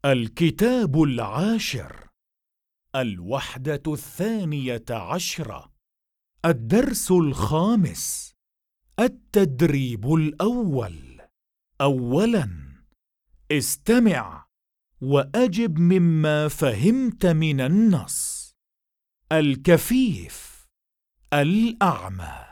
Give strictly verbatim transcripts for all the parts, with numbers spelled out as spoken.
الكتاب العاشر، الوحدة الثانية عشرة، الدرس الخامس، التدريب الأول. أولاً، استمع وأجب مما فهمت من النص. الكفيف، الأعمى.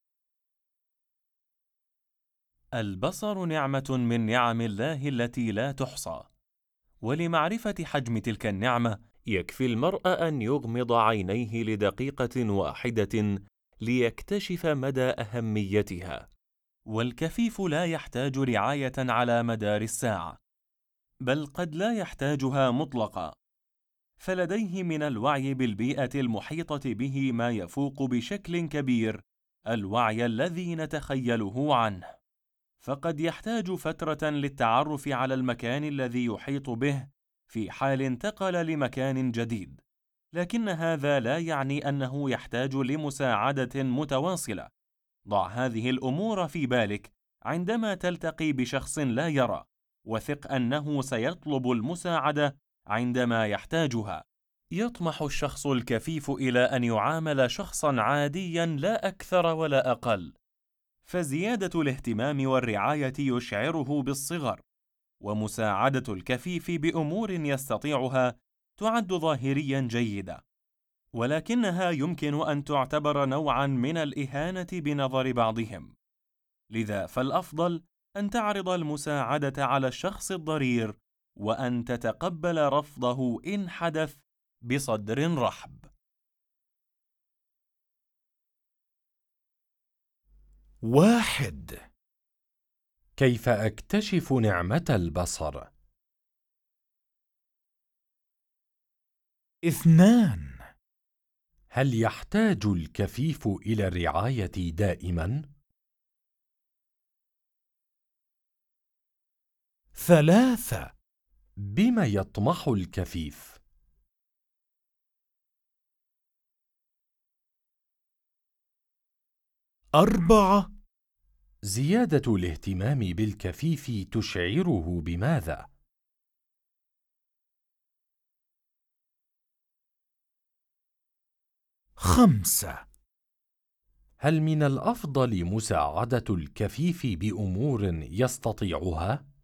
البصر نعمة من نعم الله التي لا تحصى، ولمعرفة حجم تلك النعمة يكفي المرء أن يغمض عينيه لدقيقة واحدة ليكتشف مدى أهميتها. والكفيف لا يحتاج رعاية على مدار الساعة، بل قد لا يحتاجها مطلقا، فلديه من الوعي بالبيئة المحيطة به ما يفوق بشكل كبير الوعي الذي نتخيله عنه. فقد يحتاج فترة للتعرف على المكان الذي يحيط به في حال انتقل لمكان جديد، لكن هذا لا يعني أنه يحتاج لمساعدة متواصلة. ضع هذه الأمور في بالك عندما تلتقي بشخص لا يرى، وثق أنه سيطلب المساعدة عندما يحتاجها. يطمح الشخص الكفيف إلى أن يعامل شخصاً عادياً لا أكثر ولا أقل، فزيادة الاهتمام والرعاية يشعره بالصغر، ومساعدة الكفيف بأمور يستطيعها تعد ظاهرياً جيدة، ولكنها يمكن أن تعتبر نوعاً من الإهانة بنظر بعضهم. لذا فالأفضل أن تعرض المساعدة على الشخص الضرير، وأن تتقبل رفضه إن حدث بصدر رحب. واحد. كيف أكتشف نعمة البصر؟ اثنان. هل يحتاج الكفيف إلى الرعاية دائماً؟ ثلاثة. بما يطمح الكفيف؟ أربعة. زيادة الاهتمام بالكفيف تشعره بماذا؟ خمسة. هل من الأفضل مساعدة الكفيف بأمور يستطيعها؟